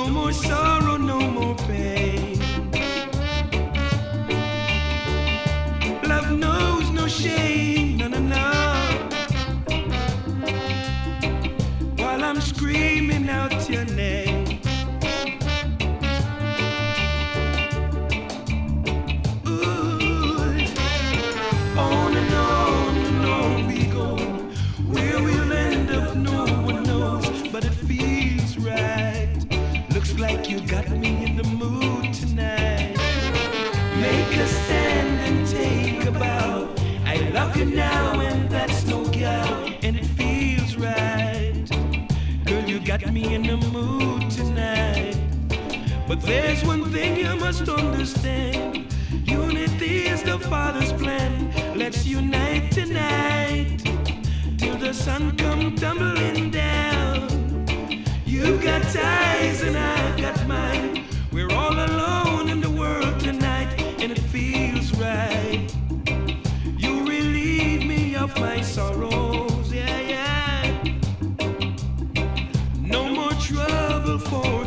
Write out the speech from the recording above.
No more sorrow, no more pain. Love knows no shame, no, no, no. While I'm screaming out your name. Ooh, on and on we go. Where we'll end up, no one knows, but it feels right. Looks like you got me in the mood tonight. Make a stand and take a bow. I love you now and that's no doubt, and it feels right. Girl, you got me in the mood tonight. But there's one thing you must understand. Unity is the Father's plan. Let's unite tonight till the sun come tumbling down. You got ties and I've got mine. We're all alone in the world tonight, and it feels right. You relieve me of my sorrows, yeah, yeah. No more trouble for